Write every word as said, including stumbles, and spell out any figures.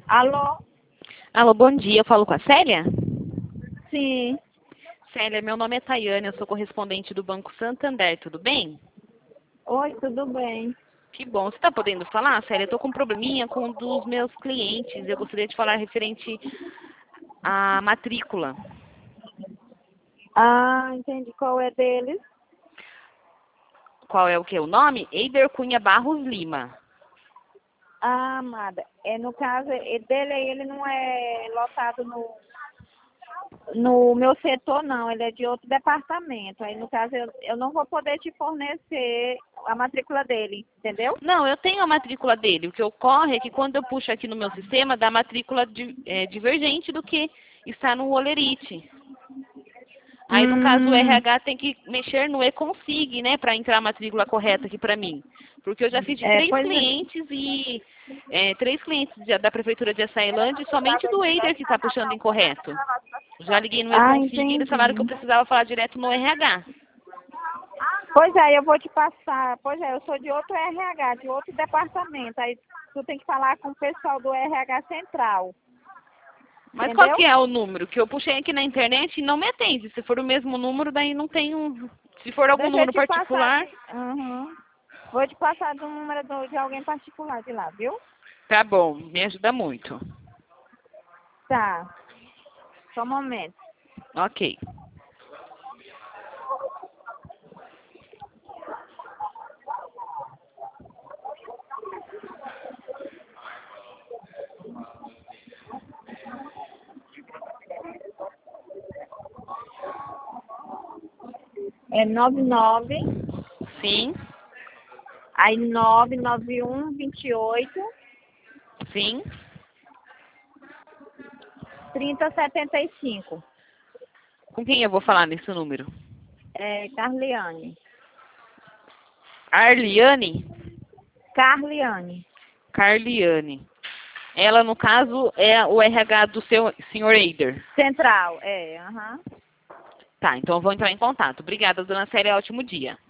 Alô? Alô, bom dia. Eu falo com a Célia? Sim. Célia, meu nome é Tayane, eu sou correspondente do Banco Santander, tudo bem? Oi, tudo bem? Que bom. Você está podendo falar, Célia? Eu estou com um probleminha com um dos meus clientes. Eu gostaria de falar referente à matrícula. Ah, entendi. Qual é deles? Qual é o que? O nome? Eider Cunha Barros Lima. Ah, amada. É, no caso, é dele, ele não é lotado no, no meu setor, não. Ele é de outro departamento. Aí, no caso, eu, eu não vou poder te fornecer a matrícula dele, entendeu? Não, eu tenho a matrícula dele. O que ocorre é que quando eu puxo aqui no meu sistema, dá matrícula di- é, divergente do que está no Olerite. Aí, no caso, o Hum, R H tem que mexer no e-consig, né, para entrar a matrícula correta aqui para mim. Porque eu já fiz de é, três pois é. clientes e é, três clientes de- da Prefeitura de Açailândia e somente do Eider que está puxando incorreto. Já liguei no Ah, e-consig e eles falaram que eu entendi. precisava falar direto no R H. Pois é, eu vou te passar. Pois é, eu sou de outro R H, de outro departamento. Aí tu tem que falar com o pessoal do R H Central. Mas qual Entendeu? que é o número? Que eu puxei aqui na internet e não me atende. Se for o mesmo número, daí não tem um... Se for algum Deixa eu número te passar particular, de. Uhum. Vou te passar do número do- de alguém particular de lá, viu? tá bom, me ajuda muito. Tá. Só um momento. Ok. É nove nove, Sim, aí nove nove um vinte e oito sim. trinta setenta e cinco. Com quem eu vou falar nesse número? É Carliane. Arliane? Carliane. Carliane. Ela, no caso, é o R H do seu senhor Eider. Central, é, aham. Tá, então eu vou entrar em contato. Obrigada, dona Célia. Ótimo dia.